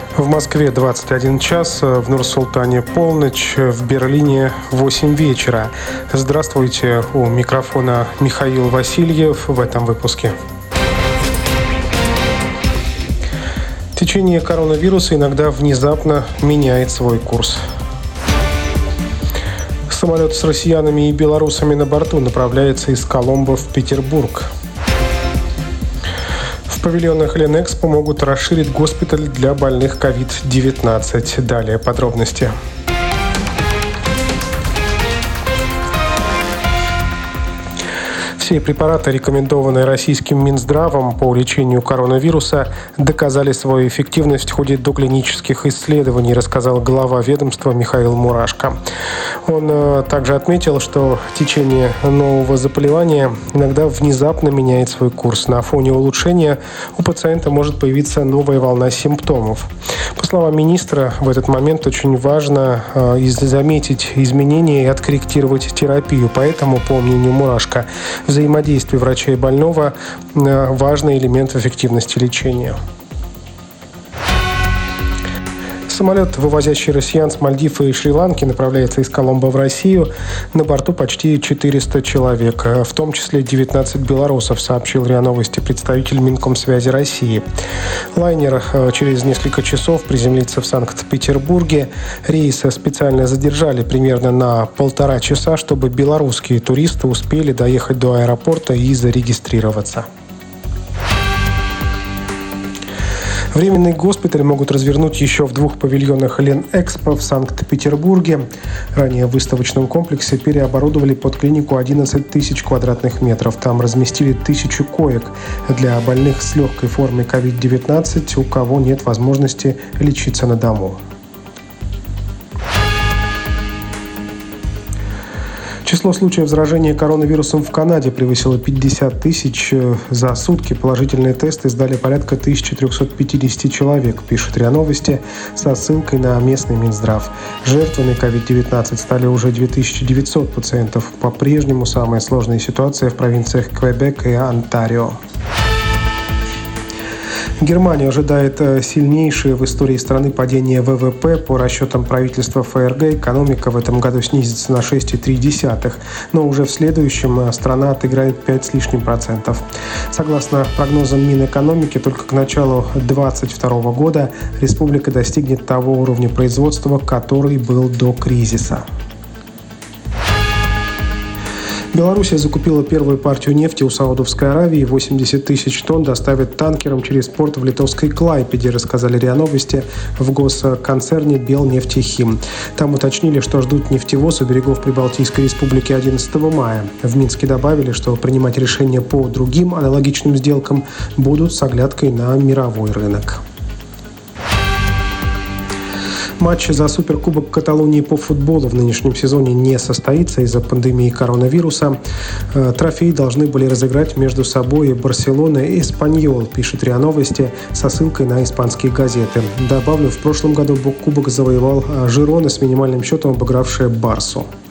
В Москве 21 час, в Нур-Султане полночь, в Берлине 8 вечера. Здравствуйте, у микрофона Михаил Васильев в этом выпуске. Течение коронавируса иногда внезапно меняет свой курс. Самолет с россиянами и белорусами на борту направляется из Коломбо в Петербург. В павильонах Ленэкспо могут расширить госпиталь для больных COVID-19. Далее подробности. Все препараты, рекомендованные российским Минздравом по лечению коронавируса, доказали свою эффективность в ходе доклинических исследований, рассказал глава ведомства Михаил Мурашко. Он также отметил, что течение нового заболевания иногда внезапно меняет свой курс. На фоне улучшения у пациента может появиться новая волна симптомов. По словам министра, в этот момент очень важно заметить изменения и откорректировать терапию. Поэтому, по мнению Мурашко, взаимодействие врача и больного – важный элемент эффективности лечения. Самолет, вывозящий россиян с Мальдив и Шри-Ланки, направляется из Коломбо в Россию. На борту почти 400 человек, в том числе 19 белорусов, сообщил РИА Новости представитель Минкомсвязи России. Лайнер через несколько часов приземлится в Санкт-Петербурге. Рейс специально задержали примерно на 1,5 часа, чтобы белорусские туристы успели доехать до аэропорта и зарегистрироваться. Временный госпиталь могут развернуть еще в 2 павильонах Ленэкспо в Санкт-Петербурге. Ранее в выставочном комплексе переоборудовали под клинику 11 тысяч квадратных метров. Там разместили 1000 коек для больных с легкой формой COVID-19, у кого нет возможности лечиться на дому. Число случаев заражения коронавирусом в Канаде превысило 50 тысяч. За сутки положительные тесты сдали порядка 1350 человек, пишет РИА Новости со ссылкой на местный Минздрав. Жертвами COVID-19 стали уже 2900 пациентов. По-прежнему самая сложная ситуация в провинциях Квебек и Онтарио. Германия ожидает сильнейшее в истории страны падение ВВП. По расчетам правительства ФРГ, экономика в этом году снизится на 6,3%, но уже в следующем страна отыграет 5 с лишним процентов. Согласно прогнозам Минэкономики, только к началу 2022 года республика достигнет того уровня производства, который был до кризиса. Белоруссия закупила первую партию нефти у Саудовской Аравии. 80 тысяч тонн доставят танкером через порт в литовской Клайпеде, рассказали РИА Новости в госконцерне «Белнефтехим». Там уточнили, что ждут нефтевоз у берегов Прибалтийской республики 11 мая. В Минске добавили, что принимать решения по другим аналогичным сделкам будут с оглядкой на мировой рынок. Матч за Суперкубок Каталонии по футболу в нынешнем сезоне не состоится из-за пандемии коронавируса. Трофей должны были разыграть между собой Барселона и Эспаньол, пишет РИА Новости со ссылкой на испанские газеты. Добавлю, в прошлом году кубок завоевал Жирона с минимальным счетом, обыгравшая Барсу.